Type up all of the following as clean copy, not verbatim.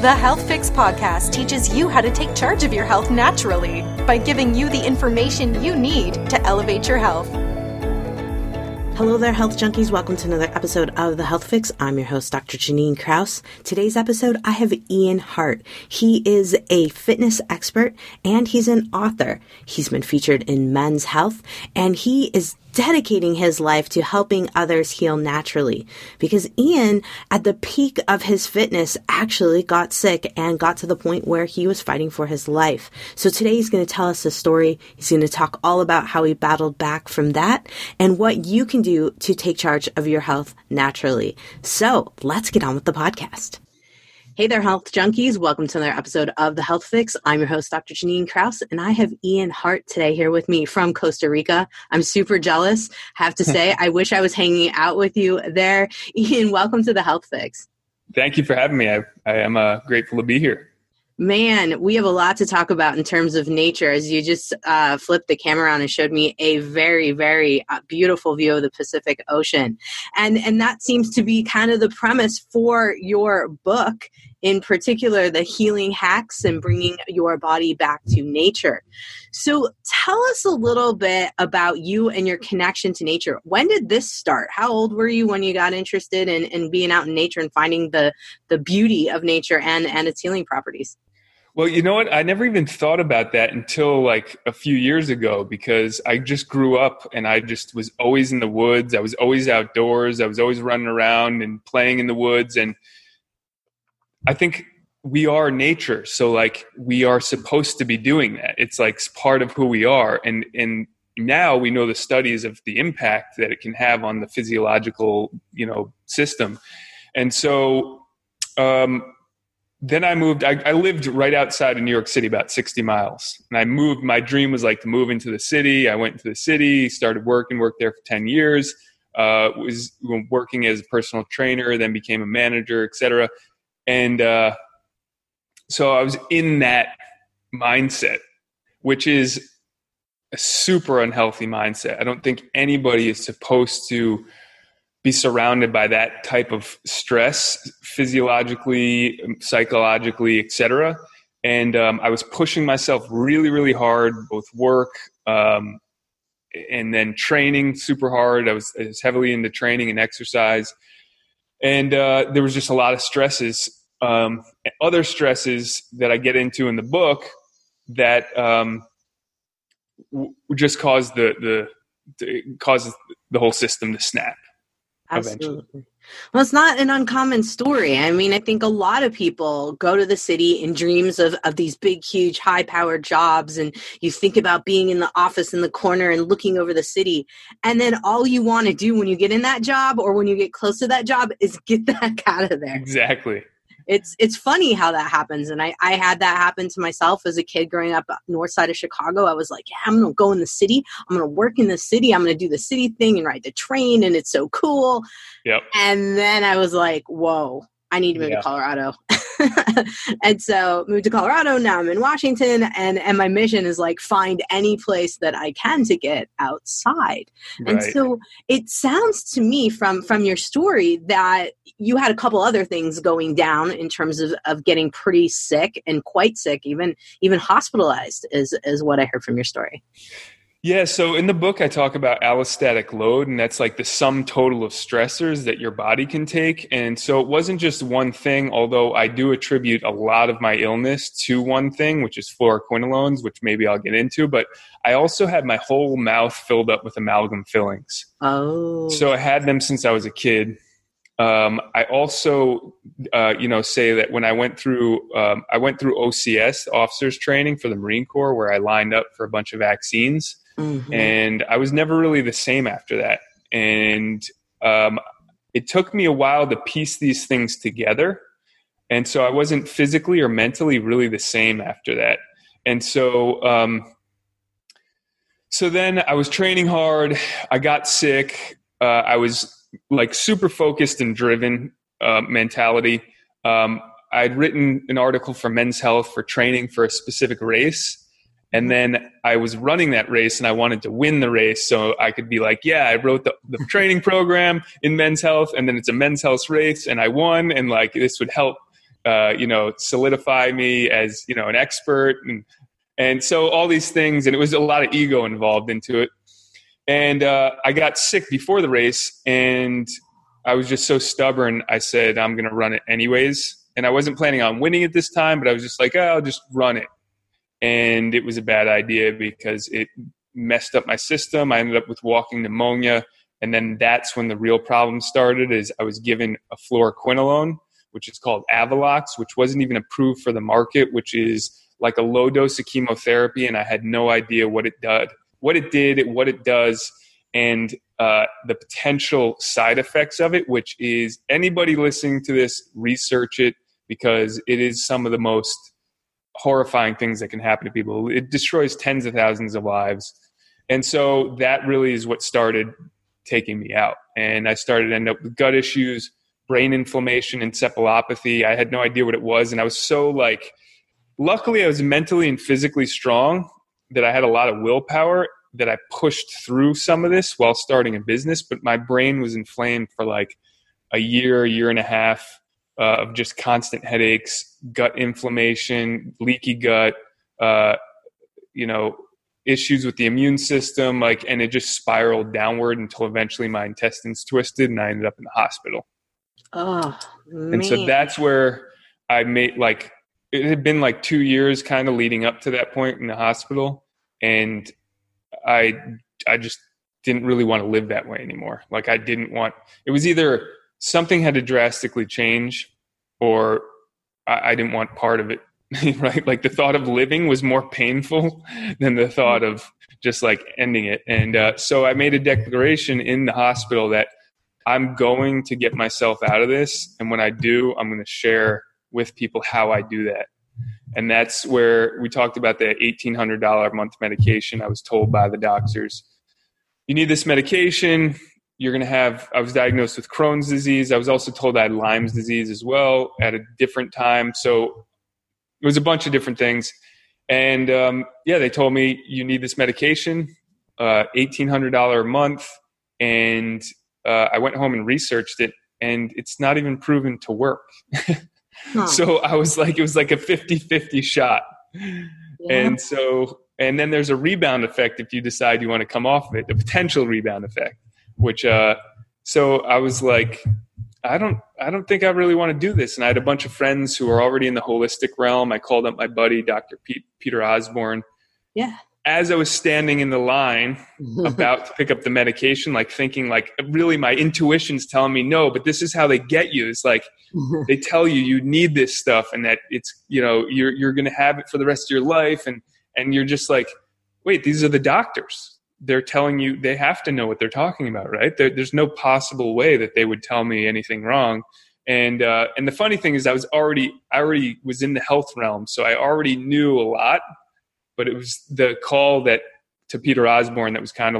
The Health Fix podcast teaches you how to take charge of your health naturally by giving you the information you need to elevate your health. Hello there, health junkies. Welcome to another episode of The Health Fix. I'm your host, Dr. Janine Krause. Today's episode, I have Ian Hart. He is a fitness expert and he's an author. He's been featured in Men's Health and he is dedicating his life to helping others heal naturally, because Ian, at the peak of his fitness, actually got sick and got to the point where he was fighting for his life. So today he's going to tell us the story. He's going to talk all about how he battled back from that and what you can do to take charge of your health naturally. So let's get on with the podcast. Hey there, health junkies. Welcome to another episode of The Health Fix. I'm your host, Dr. Janine Krause, and I have Ian Hart today here with me from Costa Rica. I'm super jealous, have to say. I wish I was hanging out with you there. Ian, welcome to The Health Fix. Thank you for having me. I am grateful to be here. Man, we have a lot to talk about in terms of nature. As you just flipped the camera around and showed me a very, very beautiful view of the Pacific Ocean. And that seems to be kind of the premise for your book, in particular, the healing hacks and bringing your body back to nature. So tell us a little bit about you and your connection to nature. When did this start? How old were you when you got interested in being out in nature and finding the beauty of nature and its healing properties? Well, you know what? I never even thought about that until like a few years ago, because I just grew up and I just was always in the woods. I was always outdoors. I was always running around and playing in the woods. And I think we are nature. So like we are supposed to be doing that. It's like part of who we are. And now we know the studies of the impact that it can have on the physiological, system. And so, then I moved, I lived right outside of New York City, about 60 miles. And I moved, my dream was like to move into the city. I went into the city, started worked there for 10 years, was working as a personal trainer, then became a manager, et cetera. And so I was in that mindset, which is a super unhealthy mindset. I don't think anybody is supposed to be surrounded by that type of stress, physiologically, psychologically, et cetera. And I was pushing myself really, really hard, both work and then training super hard. I was heavily into training and exercise. And there was just a lot of stresses, other stresses that I get into in the book that just caused causes the whole system to snap. Absolutely. Eventually. Well, it's not an uncommon story. I mean, I think a lot of people go to the city in dreams of these big, huge, high-powered jobs, and you think about being in the office in the corner and looking over the city, and then all you want to do when you get in that job or when you get close to that job is get the heck out of there. Exactly. It's funny how that happens. And I had that happen to myself as a kid growing up north side of Chicago. I was like, yeah, I'm going to go in the city. I'm going to work in the city. I'm going to do the city thing and ride the train. And it's so cool. Yep. And then I was like, whoa, I need to move to Colorado. And so moved to Colorado. Now I'm in Washington. And my mission is like find any place that I can to get outside. Right. And so it sounds to me from your story that you had a couple other things going down in terms of getting pretty sick and quite sick, even hospitalized is what I heard from your story. Yeah. So in the book, I talk about allostatic load, and that's like the sum total of stressors that your body can take. And so it wasn't just one thing, although I do attribute a lot of my illness to one thing, which is fluoroquinolones, which maybe I'll get into. But I also had my whole mouth filled up with amalgam fillings. Oh. So I had them since I was a kid. I also, say that when I went through OCS, officers training for the Marine Corps, where I lined up for a bunch of vaccines. Mm-hmm. And I was never really the same after that. And it took me a while to piece these things together. And so I wasn't physically or mentally really the same after that. And so then I was training hard. I got sick. I was like super focused and driven mentality. I'd written an article for Men's Health for training for a specific race. And then I was running that race and I wanted to win the race. So I could be like, yeah, I wrote the training program in Men's Health, and then it's a Men's Health race and I won, and like this would help solidify me as, an expert. And so all these things, and it was a lot of ego involved into it. And I got sick before the race, and I was just so stubborn. I said, I'm going to run it anyways. And I wasn't planning on winning it this time, but I was just like, I'll just run it. And it was a bad idea because it messed up my system. I ended up with walking pneumonia. And then that's when the real problem started, is I was given a fluoroquinolone, which is called Avelox, which wasn't even approved for the market, which is like a low dose of chemotherapy. And I had no idea what it did, what it does, and the potential side effects of it, which is, anybody listening to this, research it, because it is some of the most horrifying things that can happen to people. It destroys tens of thousands of lives. And so that really is what started taking me out. And I started to end up with gut issues, brain inflammation, encephalopathy. I had no idea what it was. And I was so luckily I was mentally and physically strong that I had a lot of willpower that I pushed through some of this while starting a business. But my brain was inflamed for a year and a half of just constant headaches, gut inflammation, leaky gut, issues with the immune system, and it just spiraled downward until eventually my intestines twisted and I ended up in the hospital. Oh, man. And so that's where I made, it had been 2 years kind of leading up to that point in the hospital. And I just didn't really want to live that way anymore. I didn't want, it was either something had to drastically change, or I didn't want part of it, right? The thought of living was more painful than the thought of just ending it. And so I made a declaration in the hospital that I'm going to get myself out of this. And when I do, I'm going to share with people how I do that. And that's where we talked about the $1,800 a month medication. I was told by the doctors, you need this medication. You're going to have, I was diagnosed with Crohn's disease. I was also told I had Lyme's disease as well at a different time. So it was a bunch of different things. And they told me, you need this medication, $1,800 a month. And I went home and researched it, and it's not even proven to work. Huh. So I was it was like a 50-50 shot. Yeah. And then there's a rebound effect if you decide you want to come off of it, the potential rebound effect, which, so I was I don't think I really want to do this. And I had a bunch of friends who were already in the holistic realm. I called up my buddy, Dr. Peter Osborne. Yeah. As I was standing in the line about to pick up the medication, thinking really my intuition's telling me no, but this is how they get you. It's they tell you need this stuff, and that it's, you're going to have it for the rest of your life. And you're just wait, these are the doctors. They're telling you, they have to know what they're talking about, right? There's no possible way that they would tell me anything wrong. And the funny thing is I already was in the health realm. So I already knew a lot. But it was the call to Peter Osborne that was kind of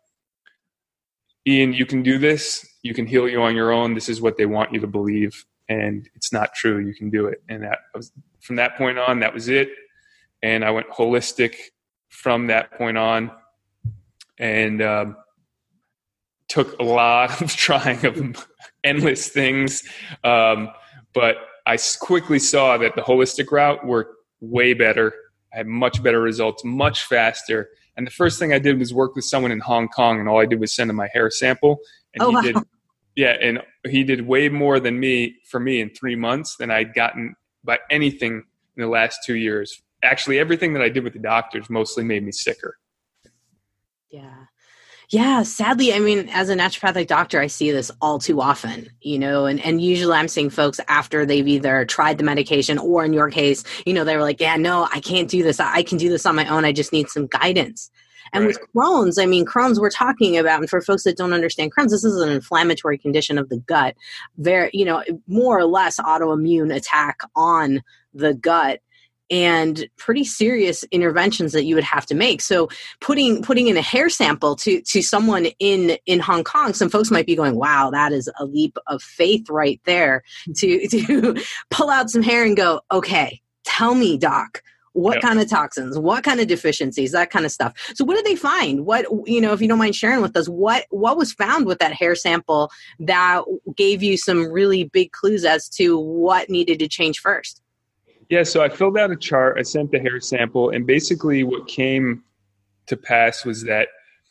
Ian, you can do this. You can heal you on your own. This is what they want you to believe. And it's not true. You can do it. And from that point on, that was it. And I went holistic from that point on, and took a lot of trying of endless things. But I quickly saw that the holistic route worked way better. I had much better results, much faster. And the first thing I did was work with someone in Hong Kong, and all I did was send him my hair sample. And and he did way more than for me in 3 months than I'd gotten by anything in the last 2 years. Actually, everything that I did with the doctors mostly made me sicker. Yeah. Yeah, sadly, as a naturopathic doctor, I see this all too often, and usually I'm seeing folks after they've either tried the medication, or in your case, they were like, yeah, no, I can't do this. I can do this on my own. I just need some guidance. And right. With Crohn's, Crohn's we're talking about, and for folks that don't understand Crohn's, this is an inflammatory condition of the gut, very, more or less autoimmune attack on the gut. And pretty serious interventions that you would have to make. So putting in a hair sample to someone in Hong Kong, some folks might be going, wow, that is a leap of faith right there, to pull out some hair and go, okay, tell me, doc, what kind of toxins, what kind of deficiencies, that kind of stuff. So what did they find? What, if you don't mind sharing with us, what was found with that hair sample that gave you some really big clues as to what needed to change first? Yeah, so I filled out a chart. I sent the hair sample, and basically what came to pass was that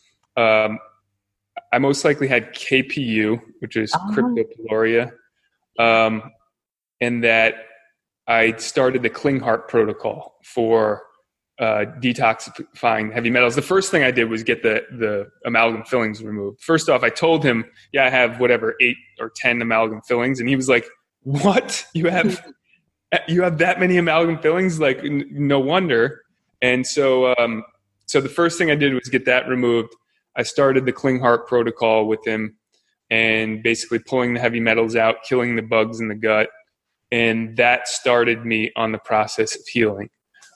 I most likely had KPU, which is Cryptopyloria, and that I started the Klinghardt protocol for detoxifying heavy metals. The first thing I did was get the amalgam fillings removed. First off, I told him, I have 8 or 10 amalgam fillings, and he was like, "What? You have that many amalgam fillings? Like, no wonder." And so the first thing I did was get that removed. I started the Klinghardt protocol with him, and basically pulling the heavy metals out, killing the bugs in the gut. And that started me on the process of healing.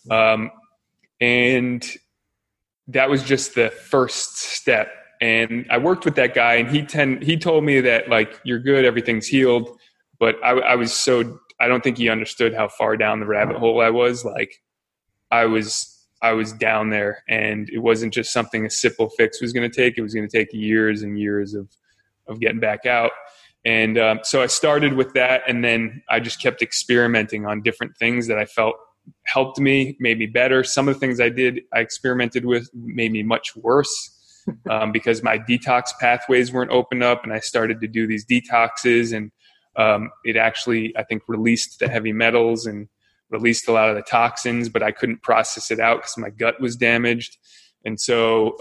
And that was just the first step. And I worked with that guy, and he told me that, like, you're good, everything's healed. But I don't think he understood how far down the rabbit hole I was. Like, I was down there, and it wasn't just something a simple fix was going to take. It was going to take years and years of getting back out. And so I started with that, and then I just kept experimenting on different things that I felt helped me, made me better. Some of the things I experimented with made me much worse because my detox pathways weren't opened up, and I started to do these detoxes, and it actually, I think, released the heavy metals and released a lot of the toxins, but I couldn't process it out because my gut was damaged. And so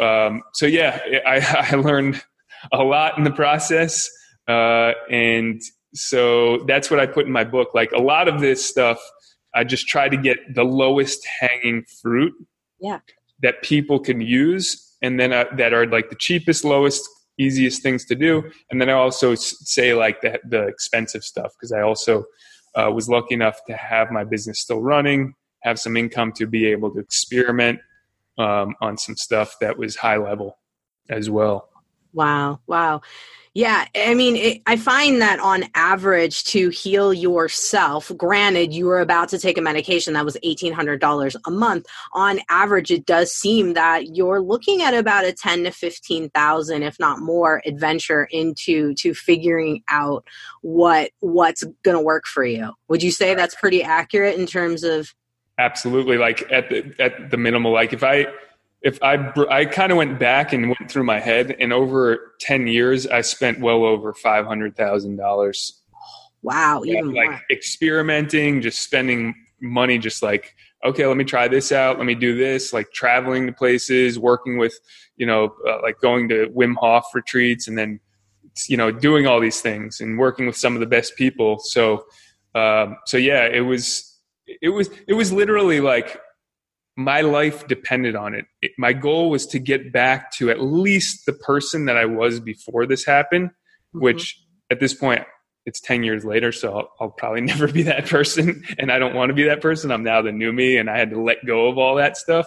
I learned a lot in the process. And so that's what I put in my book. Like, a lot of this stuff, I just try to get the lowest hanging fruit that people can use. And then that are like the cheapest, lowest, easiest things to do. And then I also say like the expensive stuff, because I also was lucky enough to have my business still running, have some income to be able to experiment on some stuff that was high level as well. Wow. Yeah. I mean, I find that on average to heal yourself, granted, you were about to take a medication that was $1,800 a month. On average, it does seem that you're looking at about a 10 to 15,000, if not more, adventure into figuring out what's going to work for you. Would you say that's pretty accurate in terms of? Absolutely. Like at the minimal, like if I kind of went back and went through my head, and over 10 years, I spent well over $500,000. Wow. Even like more. Experimenting, just spending money, just like, okay, let me try this out. Let me do this, like traveling to places, working with, like going to Wim Hof retreats, and then, doing all these things and working with some of the best people. So yeah, it was literally like, my life depended on it. My goal was to get back to at least the person that I was before this happened, which at this point, it's 10 years later, so I'll probably never be that person, and I don't want to be that person. I'm now the new me, and I had to let go of all that stuff.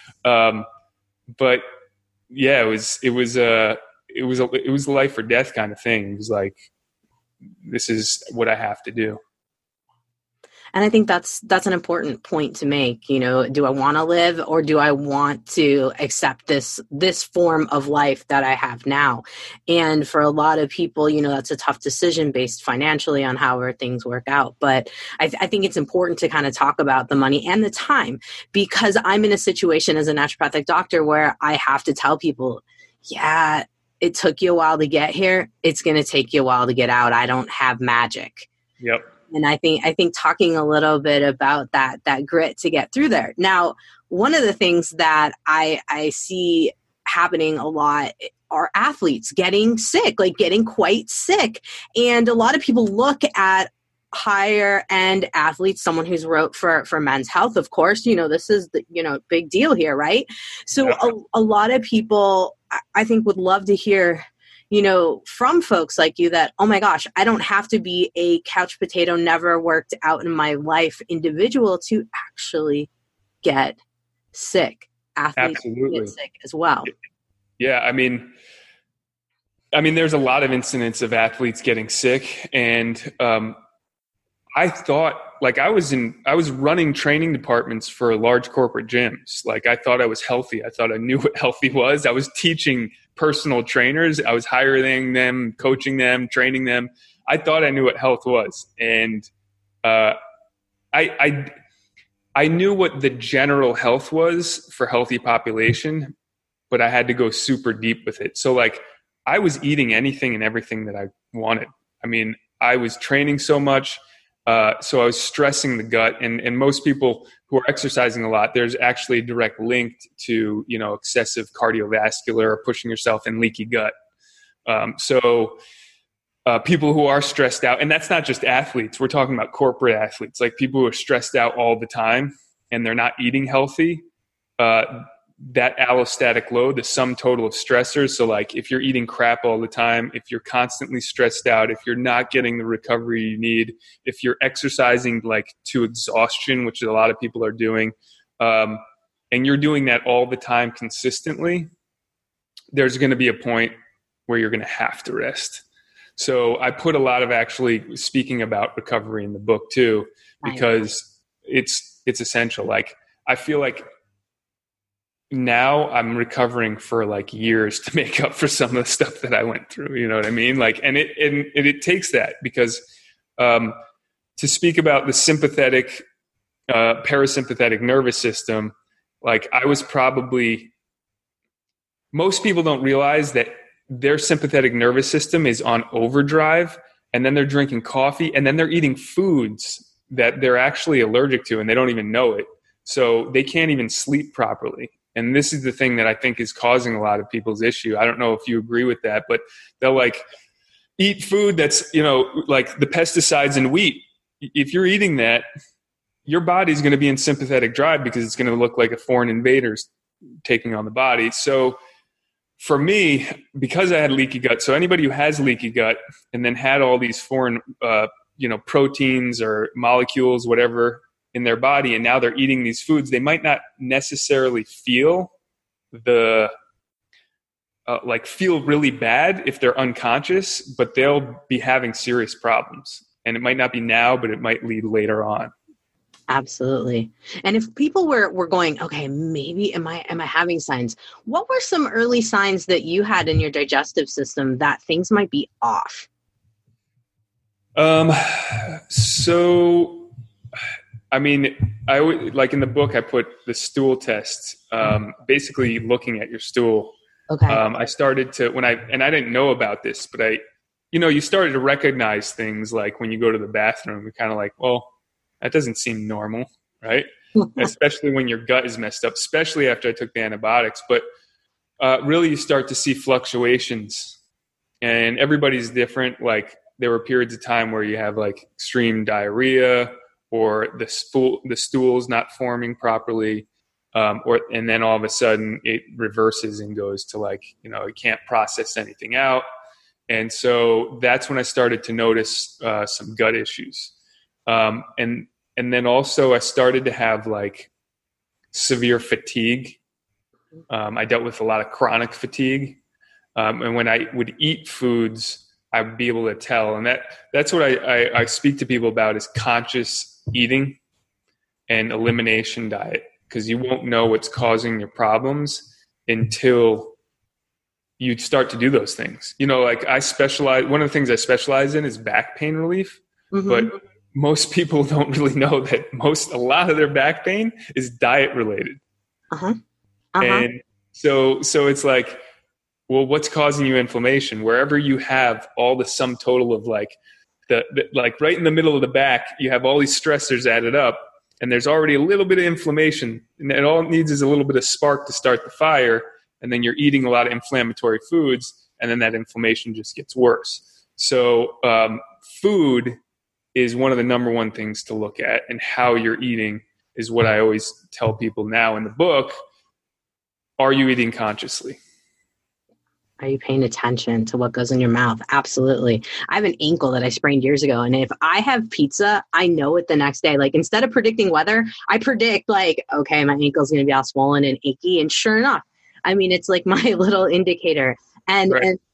But yeah, it was a life or death kind of thing. It was like, this is what I have to do. And I think that's an important point to make. Do I want to live, or do I want to accept this form of life that I have now? And for a lot of people, that's a tough decision based financially on however things work out. But I think it's important to kind of talk about the money and the time, because I'm in a situation as a naturopathic doctor where I have to tell people, yeah, it took you a while to get here. It's going to take you a while to get out. I don't have magic. Yep. And I think talking a little bit about that grit to get through there. Now, one of the things that I see happening a lot are athletes getting sick, like getting quite sick. And a lot of people look at higher end athletes, someone who's wrote for Men's Health, of course, this is the, big deal here, right? So a lot of people, I think, would love to hear from folks like you that, oh my gosh, I don't have to be a couch potato, never worked out in my life individual to actually get sick. Athletes get sick as well. Yeah. I mean, there's a lot of incidents of athletes getting sick, and I thought like I was running training departments for large corporate gyms. Like I thought I was healthy. I thought I knew what healthy was. I was teaching personal trainers. I was hiring them, coaching them, training them. I thought I knew what health was. And I knew what the general health was for healthy population, but I had to go super deep with it. So like I was eating anything and everything that I wanted. I mean, I was training so much. So I was stressing the gut, and most people who are exercising a lot, there's actually a direct link to, excessive cardiovascular or pushing yourself and leaky gut. So people who are stressed out, and that's not just athletes, we're talking about corporate athletes, like people who are stressed out all the time and they're not eating healthy, that allostatic load, the sum total of stressors. So like if you're eating crap all the time, if you're constantly stressed out, if you're not getting the recovery you need, if you're exercising like to exhaustion, which a lot of people are doing, and you're doing that all the time consistently, there's going to be a point where you're going to have to rest. So I put a lot of actually speaking about recovery in the book too, because it's essential. Like I feel like now I'm recovering for like years to make up for some of the stuff that I went through. You know what I mean? Like, and it takes that because to speak about the sympathetic, parasympathetic nervous system, like I was probably, most people don't realize that their sympathetic nervous system is on overdrive, and then they're drinking coffee, and then they're eating foods that they're actually allergic to, and they don't even know it. So they can't even sleep properly. And this is the thing that I think is causing a lot of people's issue. I don't know if you agree with that, but they'll like eat food that's, like the pesticides in wheat. If you're eating that, your body's going to be in sympathetic drive because it's going to look like a foreign invader's taking on the body. So for me, because I had leaky gut, so anybody who has leaky gut and then had all these foreign, proteins or molecules, whatever, in their body, and now they're eating these foods, they might not necessarily feel feel really bad if they're unconscious, but they'll be having serious problems. And it might not be now, but it might lead later on. Absolutely. And if people were going, okay, maybe am I having signs? What were some early signs that you had in your digestive system that things might be off? So I mean, I like in the book, I put the stool test, basically looking at your stool. Okay. I started to, and I didn't know about this, but you started to recognize things like when you go to the bathroom, you're kind of like, well, that doesn't seem normal, right? Especially when your gut is messed up, especially after I took the antibiotics. But really you start to see fluctuations, and everybody's different. Like there were periods of time where you have like extreme diarrhea, or the stool's not forming properly, and then all of a sudden it reverses and goes to like, it can't process anything out. And so that's when I started to notice some gut issues. And then also I started to have like severe fatigue. I dealt with a lot of chronic fatigue. And when I would eat foods, I would be able to tell. And that's what I speak to people about is conscious eating and elimination diet, because you won't know what's causing your problems until you start to do those things. Like one of the things I specialize in is back pain relief, but most people don't really know that a lot of their back pain is diet related. And so it's like, well, what's causing you inflammation? Wherever you have all the sum total of like like right in the middle of the back, you have all these stressors added up, and there's already a little bit of inflammation, and all it needs is a little bit of spark to start the fire. And then you're eating a lot of inflammatory foods, and then that inflammation just gets worse. So food is one of the number one things to look at, and how you're eating is what I always tell people now in the book. Are you eating consciously? Are you paying attention to what goes in your mouth? Absolutely. I have an ankle that I sprained years ago. And if I have pizza, I know it the next day. Like instead of predicting weather, I predict like, okay, my ankle's going to be all swollen and achy. And sure enough, I mean, it's like my little indicator. And, right. and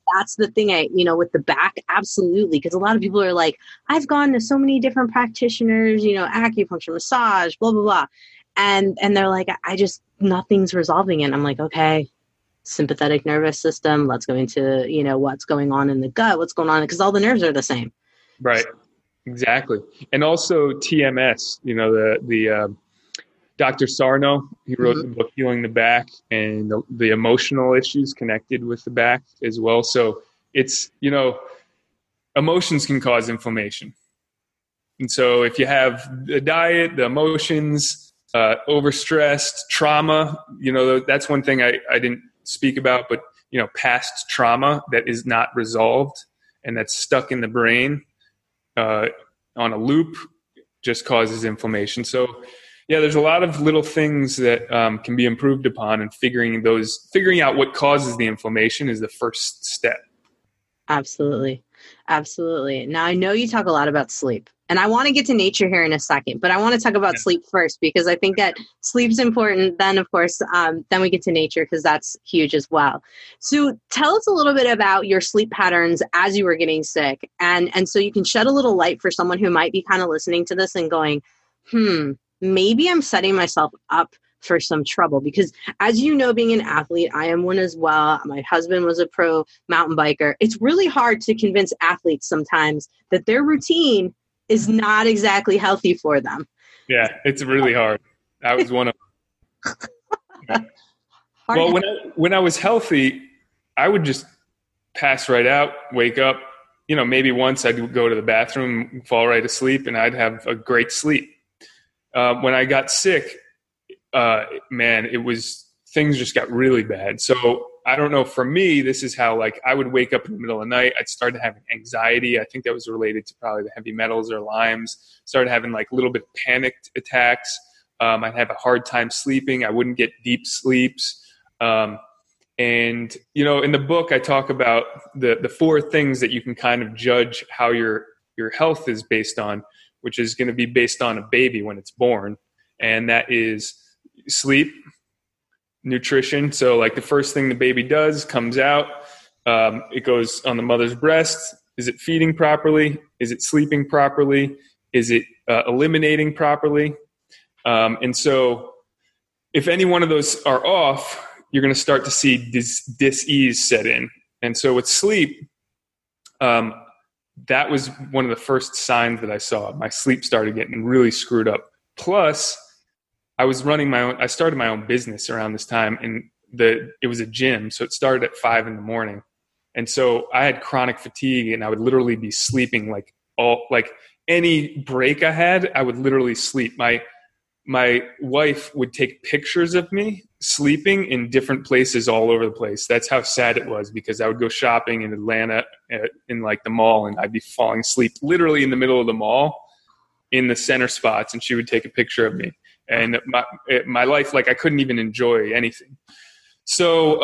that's the thing with the back, absolutely. Because a lot of people are like, I've gone to so many different practitioners, acupuncture, massage, blah, blah, blah. And they're like, nothing's resolving it. And I'm like, okay, sympathetic nervous system. Let's go into, what's going on in the gut, what's going on, because all the nerves are the same. Right. Exactly. And also TMS, the Dr. Sarno, he wrote the book Healing the Back, and the emotional issues connected with the back as well. So it's, emotions can cause inflammation. And so if you have the diet, the emotions, overstressed, trauma, that's one thing I didn't speak about, but, past trauma that is not resolved and that's stuck in the brain on a loop just causes inflammation. So, yeah, there's a lot of little things that can be improved upon, and figuring out what causes the inflammation is the first step. Absolutely. Absolutely. Now, I know you talk a lot about sleep, and I want to get to nature here in a second, but I want to talk about sleep first, because I think that sleep's important. Then, of course, then we get to nature, because that's huge as well. So tell us a little bit about your sleep patterns as you were getting sick. And so you can shed a little light for someone who might be kind of listening to this and going, maybe I'm setting myself up for some trouble, because as you know, being an athlete, I am one as well. My husband was a pro mountain biker. It's really hard to convince athletes sometimes that their routine is not exactly healthy for them. Yeah, it's really hard. I was one of them. Well, when I was healthy, I would just pass right out, wake up, maybe once I'd go to the bathroom, fall right asleep, and I'd have a great sleep. When I got sick, things just got really bad. So I don't know, for me, this is how, I would wake up in the middle of the night. I'd started having anxiety. I think that was related to probably the heavy metals or limes. Started having a little bit of panicked attacks. I'd have a hard time sleeping. I wouldn't get deep sleeps. And, in the book, I talk about the 4 things that you can kind of judge how your health is based on, which is going to be based on a baby when it's born. And that is sleep, nutrition. So the first thing the baby does comes out, it goes on the mother's breast. Is it feeding properly? Is it sleeping properly? Is it eliminating properly? And so if any one of those are off, you're going to start to see dis-ease set in. And so with sleep, that was one of the first signs that I saw. My sleep started getting really screwed up. Plus, I started my own business around this time, and it was a gym. So it started at 5 a.m. And so I had chronic fatigue, and I would literally be sleeping any break I had, I would literally sleep. My wife would take pictures of me sleeping in different places all over the place. That's how sad it was, because I would go shopping in Atlanta in the mall, and I'd be falling asleep literally in the middle of the mall in the center spots, and she would take a picture of me. And my life, I couldn't even enjoy anything. So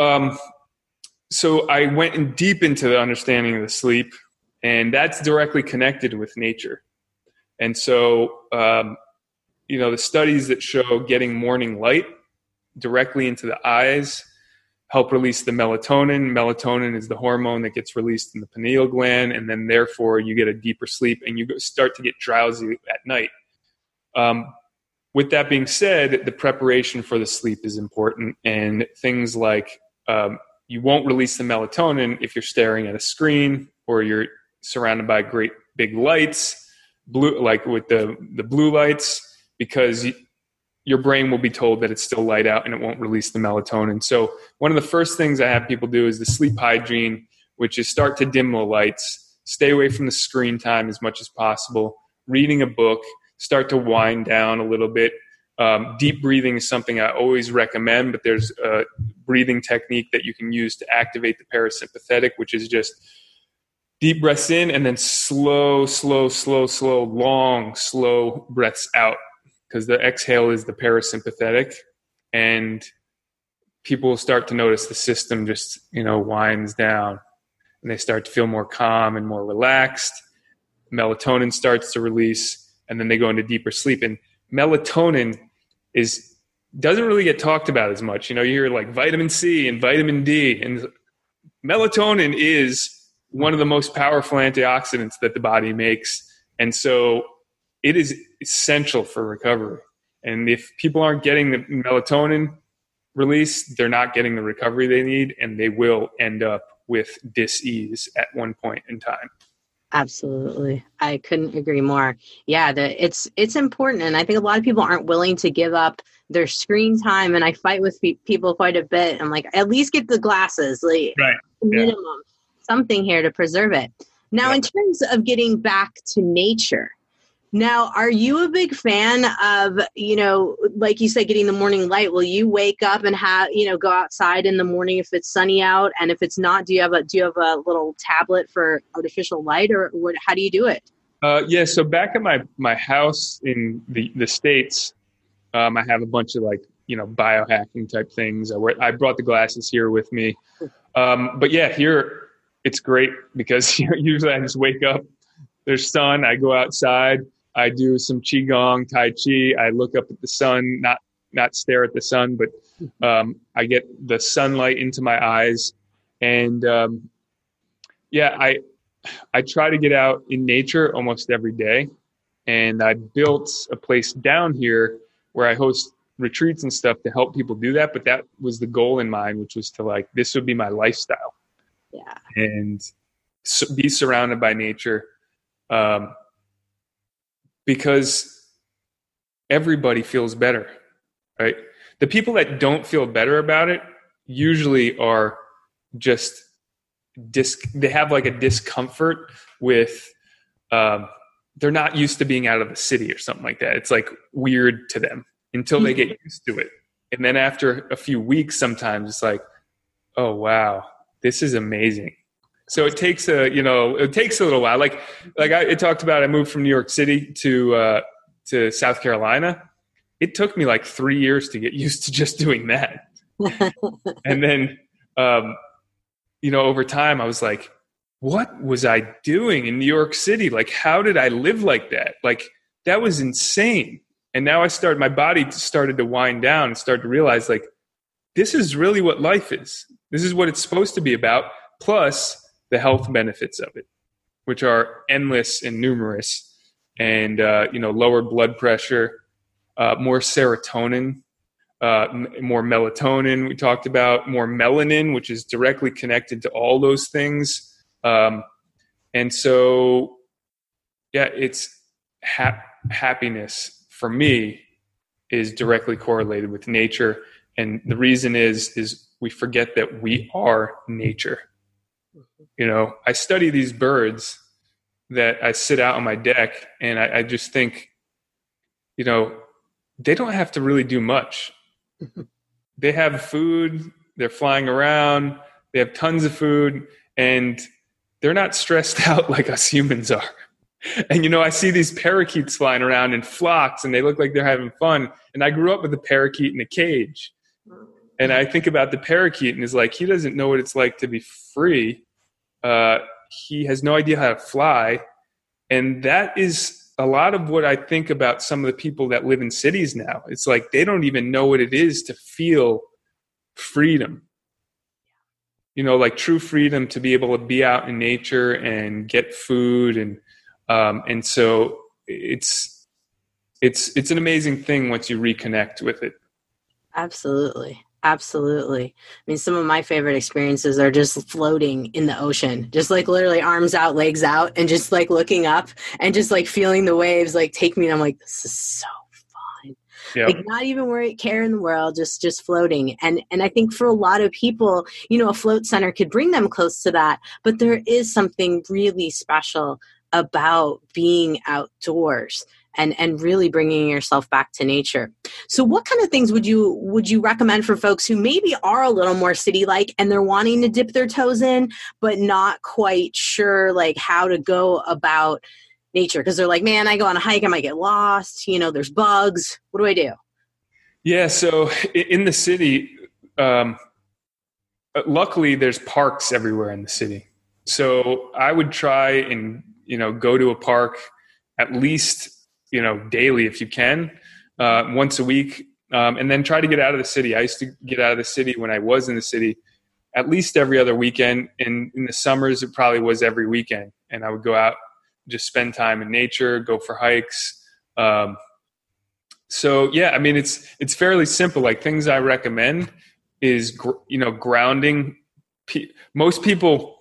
I went in deep into the understanding of the sleep, and that's directly connected with nature. And so, the studies that show getting morning light directly into the eyes help release the melatonin. Melatonin is the hormone that gets released in the pineal gland, and then therefore you get a deeper sleep and you start to get drowsy at night. With that being said, the preparation for the sleep is important, and things like you won't release the melatonin if you're staring at a screen or you're surrounded by great big lights, with the blue lights, because your brain will be told that it's still light out and it won't release the melatonin. So one of the first things I have people do is the sleep hygiene, which is start to dim the lights, stay away from the screen time as much as possible, reading a book, start to wind down a little bit. Deep breathing is something I always recommend, but there's a breathing technique that you can use to activate the parasympathetic, which is just deep breaths in and then slow, long, slow breaths out, because the exhale is the parasympathetic, and people will start to notice the system just, winds down, and they start to feel more calm and more relaxed. Melatonin starts to release, and then they go into deeper sleep. And melatonin doesn't really get talked about as much. You hear vitamin C and vitamin D, and melatonin is one of the most powerful antioxidants that the body makes. And so it is essential for recovery. And if people aren't getting the melatonin release, they're not getting the recovery they need, and they will end up with dis-ease at one point in time. Absolutely. I couldn't agree more. Yeah, it's important. And I think a lot of people aren't willing to give up their screen time. And I fight with people quite a bit. I'm like, at least get the glasses, like right. minimum, something here to preserve it. Now, in terms of getting back to nature, now, are you a big fan of, like you said, getting the morning light? Will you wake up and go outside in the morning if it's sunny out? And if it's not, do you have a little tablet for artificial light, or what? How do you do it? Yeah. So back at my house in the States, I have a bunch of biohacking type things. I brought the glasses here with me. But yeah, here it's great because usually I just wake up, there's sun, I go outside. I do some Qigong, Tai Chi. I look up at the sun, not stare at the sun, but I get the sunlight into my eyes. And I try to get out in nature almost every day. And I built a place down here where I host retreats and stuff to help people do that. But that was the goal in mind, which was to this would be my lifestyle. Yeah. And be surrounded by nature. Because everybody feels better, right? The people that don't feel better about it usually are just they have a discomfort with, they're not used to being out of the city or something like that. It's weird to them until they get used to it. And then after a few weeks, sometimes it's like, oh, wow, this is amazing. So it takes a little while. Like I talked about, I moved from New York City to South Carolina. It took me 3 years to get used to just doing that. And then, over time I was like, what was I doing in New York City? How did I live like that? That was insane. And now my body started to wind down and started to realize this is really what life is. This is what it's supposed to be about. Plus the health benefits of it, which are endless and numerous, and lower blood pressure, more serotonin, more melatonin. We talked about more melanin, which is directly connected to all those things. And so, yeah, it's happiness for me is directly correlated with nature, and the reason is we forget that we are nature. I study these birds that I sit out on my deck, and I just think, they don't have to really do much. They have food, they're flying around, they have tons of food, and they're not stressed out like us humans are. And, I see these parakeets flying around in flocks, and they look like they're having fun. And I grew up with a parakeet in a cage. And I think about the parakeet, and it's he doesn't know what it's like to be free. He has no idea how to fly. And that is a lot of what I think about some of the people that live in cities now. It's they don't even know what it is to feel freedom. True freedom to be able to be out in nature and get food. And so it's an amazing thing once you reconnect with it. Absolutely. Absolutely. I mean, some of my favorite experiences are just floating in the ocean, just literally arms out, legs out, and just looking up and just feeling the waves take me. And I'm like, this is so fun. Yep. Not even care in the world, just floating. And I think for a lot of people, a float center could bring them close to that. But there is something really special about being outdoors and really bringing yourself back to nature. So what kind of things would you recommend for folks who maybe are a little more city-like and they're wanting to dip their toes in, but not quite sure how to go about nature? Because they're like, man, I go on a hike, I might get lost. There's bugs. What do I do? Yeah. So in the city, luckily there's parks everywhere in the city. So I would try and, go to a park at least, daily if you can, once a week, and then try to get out of the city. I used to get out of the city when I was in the city, at least every other weekend. And in the summers, it probably was every weekend. And I would go out, just spend time in nature, go for hikes. So yeah, I mean, it's fairly simple. Like things I recommend is, grounding. Most people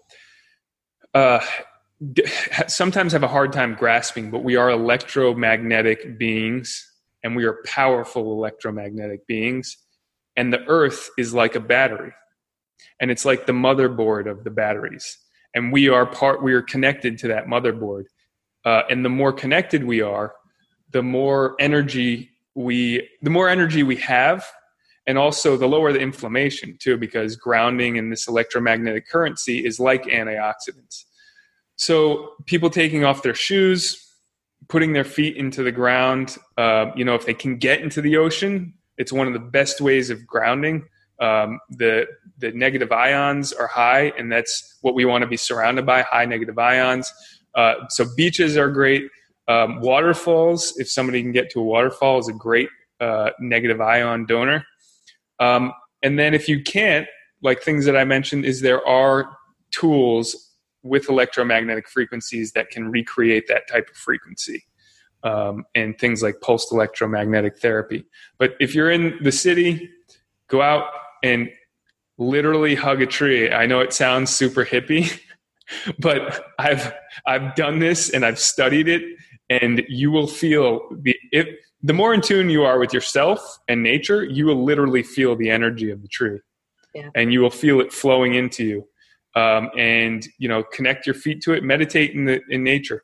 sometimes have a hard time grasping, but we are electromagnetic beings, and we are powerful electromagnetic beings. And the earth is like a battery, and it's like the motherboard of the batteries. And we are connected to that motherboard. And the more connected we are, the more energy we have, and also the lower the inflammation too, because grounding in this electromagnetic currency is like antioxidants. So people taking off their shoes, putting their feet into the ground, if they can get into the ocean, it's one of the best ways of grounding. The negative ions are high, and that's what we want to be surrounded by, high negative ions. So beaches are great. Waterfalls, if somebody can get to a waterfall, is a great negative ion donor. And then if you can't, like things that I mentioned, is there are tools with electromagnetic frequencies that can recreate that type of frequency, and things like pulsed electromagnetic therapy. But if you're in the city, go out and literally hug a tree. I know it sounds super hippie, but I've done this and I've studied it, and you will feel the more in tune you are with yourself and nature, you will literally feel the energy of the tree. Yeah. And you will feel it flowing into you. And connect your feet to it, meditate in nature.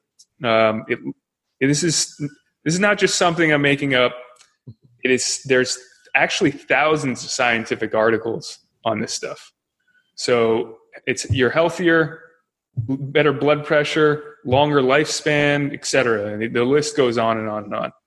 This is not just something I'm making up. There's actually thousands of scientific articles on this stuff. So you're healthier, better blood pressure, longer lifespan, etc. And the list goes on and on and on.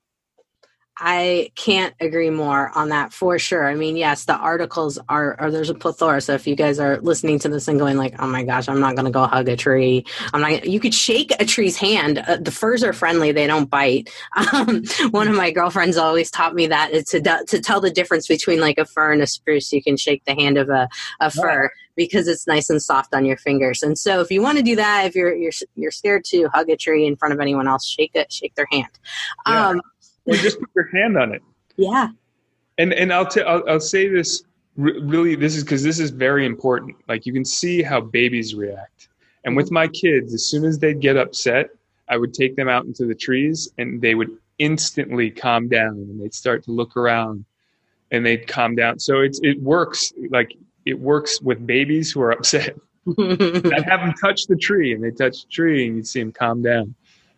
I can't agree more on that for sure. I mean, yes, the articles are there's a plethora. So if you guys are listening to this and going like, oh my gosh, I'm not going to go hug a tree. You could shake a tree's hand. The furs are friendly. They don't bite. One of my girlfriends always taught me that to tell the difference between like a fir and a spruce. You can shake the hand of a fir because it's nice and soft on your fingers. And so if you want to do that, if you're scared to hug a tree in front of anyone else, shake their hand. Yeah. Or just put your hand on it. Yeah. And I'll say this really, this is very important. Like you can see how babies react. And with my kids, as soon as they'd get upset, I would take them out into the trees and they would instantly calm down, and they'd start to look around and they'd calm down. So it works. Like it works with babies who are upset. I'd have them touch the tree, and they touch the tree, and you'd see them calm down.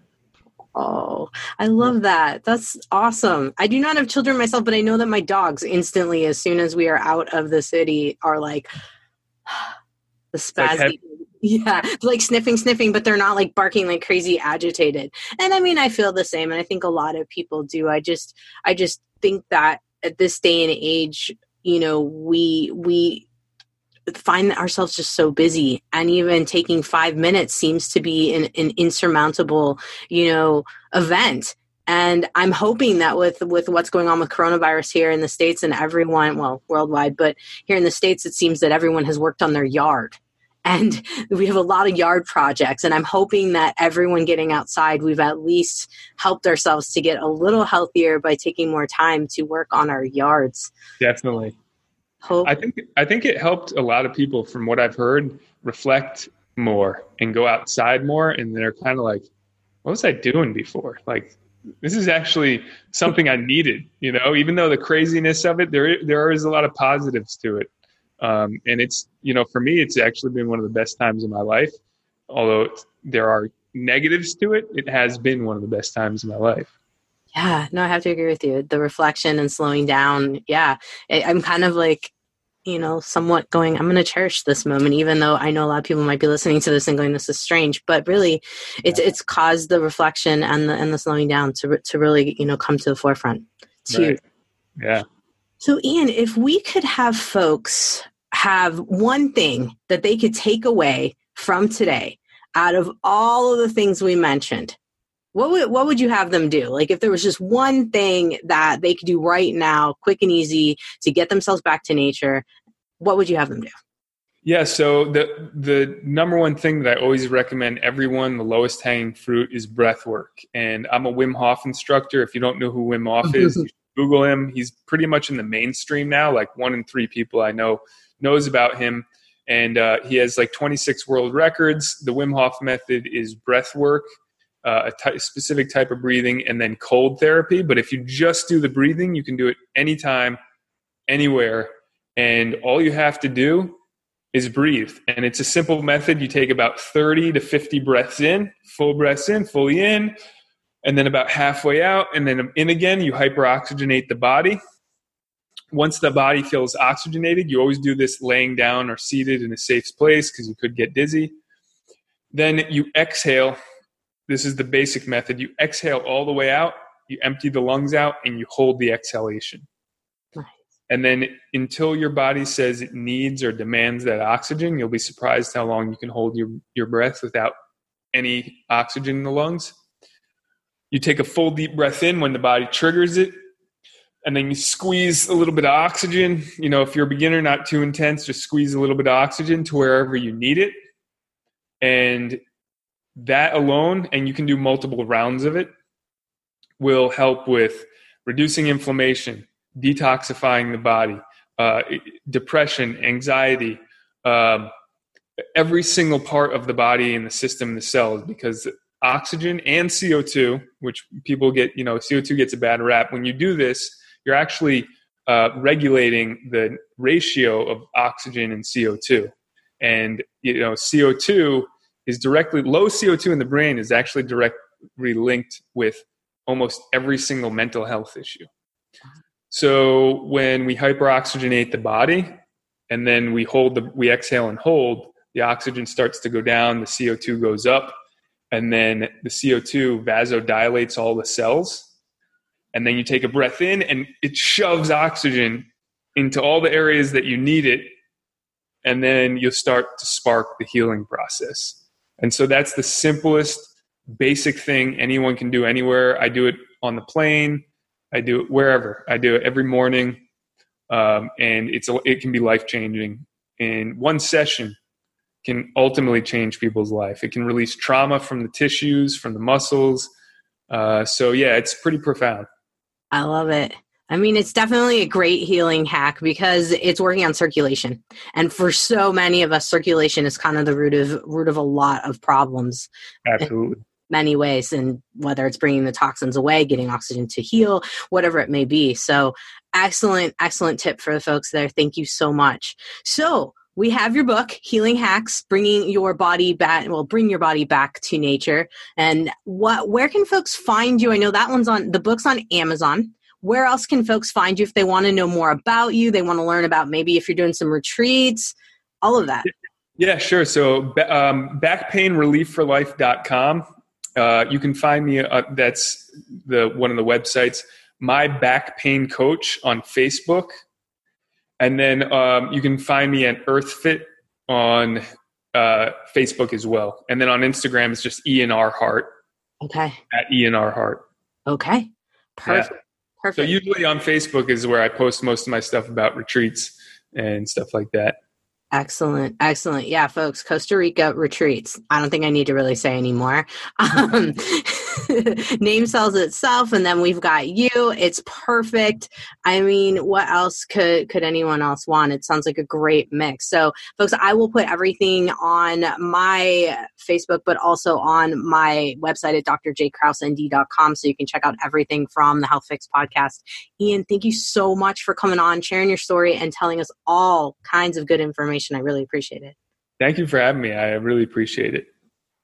Oh, I love that. That's awesome. I do not have children myself, but I know that my dogs instantly, as soon as we are out of the city, are like the spasm. Yeah, like sniffing, but they're not like barking like crazy agitated. And I mean, I feel the same, and I think a lot of people do. I just think that at this day and age, we find ourselves just so busy, and even taking 5 minutes seems to be an insurmountable, event. And I'm hoping that with what's going on with coronavirus here in the States and everyone, well, worldwide, but here in the States, it seems that everyone has worked on their yard, and we have a lot of yard projects. And I'm hoping that everyone getting outside, we've at least helped ourselves to get a little healthier by taking more time to work on our yards. Definitely. I think it helped a lot of people, from what I've heard, reflect more and go outside more. And they're kind of like, what was I doing before? Like, this is actually something I needed, even though the craziness of it, there is a lot of positives to it. And it's, for me, it's actually been one of the best times of my life. Although there are negatives to it, it has been one of the best times of my life. Yeah, no, I have to agree with you. The reflection and slowing down. Yeah, I'm kind of like, somewhat going, I'm going to cherish this moment, even though I know a lot of people might be listening to this and going, this is strange. But really, it's caused the reflection and the slowing down to really, come to the forefront. Right. Yeah. So, Ian, if we could have folks have one thing that they could take away from today out of all of the things we mentioned, what would you have them do? Like, if there was just one thing that they could do right now, quick and easy, to get themselves back to nature, what would you have them do? Yeah, so the number one thing that I always recommend everyone, the lowest hanging fruit, is breath work. And I'm a Wim Hof instructor. If you don't know who Wim Hof is, you should Google him. He's pretty much in the mainstream now. Like 1 in 3 people I know knows about him. And he has like 26 world records. The Wim Hof method is breath work, specific type of breathing, and then cold therapy. But if you just do the breathing, you can do it anytime, anywhere. And all you have to do is breathe. And it's a simple method. You take about 30 to 50 breaths in, full breaths in, fully in, and then about halfway out, and then in again. You hyperoxygenate the body. Once the body feels oxygenated, you always do this laying down or seated in a safe place because you could get dizzy. Then you exhale. This is the basic method. You exhale all the way out, you empty the lungs out, and you hold the exhalation. And then until your body says it needs or demands that oxygen, you'll be surprised how long you can hold your breath without any oxygen in the lungs. You take a full deep breath in when the body triggers it, and then you squeeze a little bit of oxygen. You know, if you're a beginner, not too intense, just squeeze a little bit of oxygen to wherever you need it. And that alone, and you can do multiple rounds of it, will help with reducing inflammation, detoxifying the body, depression, anxiety, every single part of the body and the system and the cells, because oxygen and CO2, which people get, CO2 gets a bad rap. When you do this, you're actually regulating the ratio of oxygen and CO2. And, CO2 is low CO2 in the brain is actually directly linked with almost every single mental health issue. So when we hyperoxygenate the body and then we exhale and hold, the oxygen starts to go down, the CO2 goes up, and then the CO2 vasodilates all the cells. And then you take a breath in and it shoves oxygen into all the areas that you need it. And then you'll start to spark the healing process. And so that's the simplest, basic thing anyone can do anywhere. I do it on the plane. I do it wherever. I do it every morning, and it can be life-changing. And one session can ultimately change people's life. It can release trauma from the tissues, from the muscles. So yeah, it's pretty profound. I love it. I mean, it's definitely a great healing hack because it's working on circulation. And for so many of us, circulation is kind of the root of a lot of problems. Absolutely. Many ways, and whether it's bringing the toxins away, getting oxygen to heal, whatever it may be. So excellent tip for the folks there. Thank you so much. So we have your book, Healing Hacks, bring your body back to nature. And where can folks find you? I know the book's on Amazon. Where else can folks find you if they want to know more about you? They want to learn about maybe if you're doing some retreats, all of that. Yeah, sure. So backpainreliefforlife.com. You can find me, that's one of the websites, My Back Pain Coach on Facebook. And then you can find me at EarthFit on Facebook as well. And then on Instagram, it's just Ian R. Hart. Okay. At Ian R. Hart. Okay. Perfect. Yeah. Perfect. So usually on Facebook is where I post most of my stuff about retreats and stuff like that. Excellent. Yeah, folks, Costa Rica retreats. I don't think I need to really say anymore. Name sells itself, and then we've got you. It's perfect. I mean, what else could anyone else want? It sounds like a great mix. So, folks, I will put everything on my Facebook, but also on my website at drjkrausend.com, so you can check out everything from the Health Fix podcast. Ian, thank you so much for coming on, sharing your story, and telling us all kinds of good information. I really appreciate it. Thank you for having me. I really appreciate it.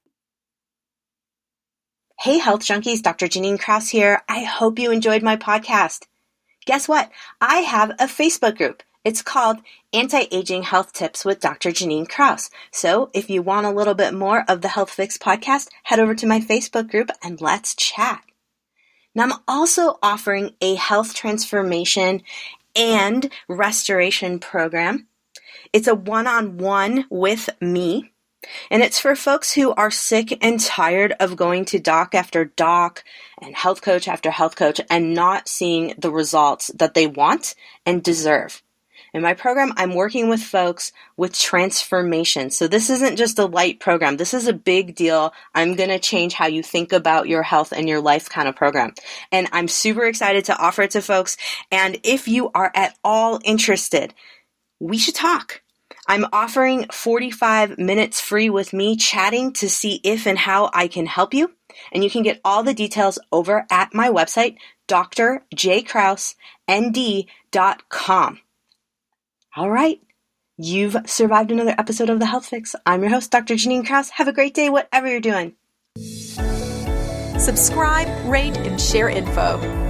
Hey, Health Junkies, Dr. Janine Kraus here. I hope you enjoyed my podcast. Guess what? I have a Facebook group. It's called Anti-Aging Health Tips with Dr. Janine Kraus. So if you want a little bit more of the Health Fix podcast, head over to my Facebook group and let's chat. Now, I'm also offering a health transformation and restoration program. It's a one-on-one with me, and it's for folks who are sick and tired of going to doc after doc and health coach after health coach and not seeing the results that they want and deserve. In my program, I'm working with folks with transformation. So this isn't just a light program. This is a big deal. I'm going to change how you think about your health and your life kind of program. And I'm super excited to offer it to folks. And if you are at all interested, we should talk. I'm offering 45 minutes free with me chatting to see if and how I can help you. And you can get all the details over at my website, drjkrausnd.com. All right. You've survived another episode of The Health Fix. I'm your host, Dr. Janine Krause. Have a great day, whatever you're doing. Subscribe, rate, and share info.